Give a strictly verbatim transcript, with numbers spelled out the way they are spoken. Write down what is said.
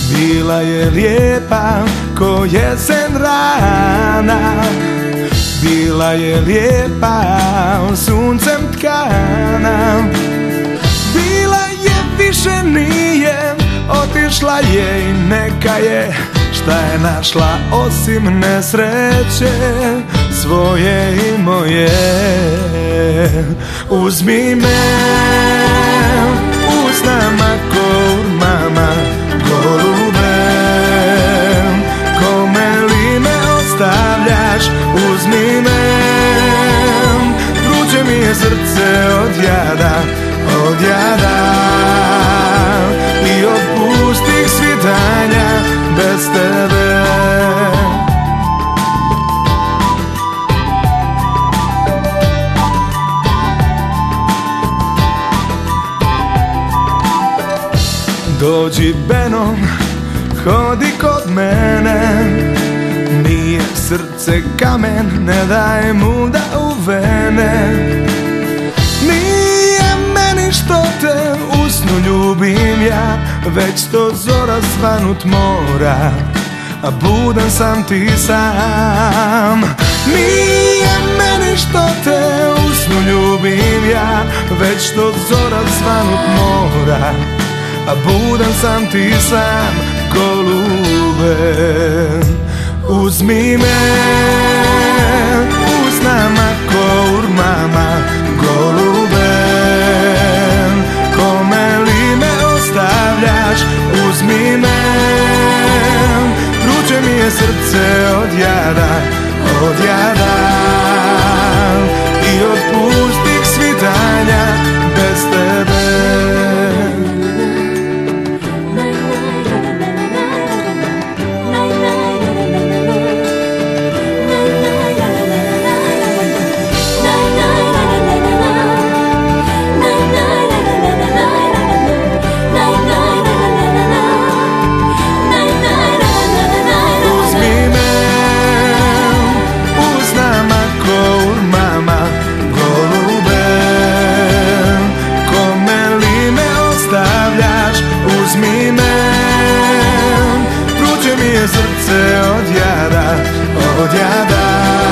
Bila je lijepa ko jesen rana, bila je lijepa suncem tkana. Bila je, više nije, otišla je i neka je. Šta je našla osim nesreće svoje i moje? Uzmi me usnama ko urmama, golube, kome li me ostavljaš? Uzmi me, vruće mi je srce od jada, od jada i od pustih svitanja bez tebe. Dođi Beno, hodi kod mene, nije srce kamen, ne daj mu da uvene. Nije meni što te u snu ljubim ja, već to zora svanut mora, a budan sam ti sam. Nije meni što te u snu ljubim ja, već to zora svanut mora, a budan sam ti sam, golube. Uzmi me usnama ko urmama, golube, kome li me ostavljaš? Uzmi me, vruće mi je srce od jada, od jada i od pustih svitanja bez tebe. Uzmi me, vruće mi je srce od jada, od jada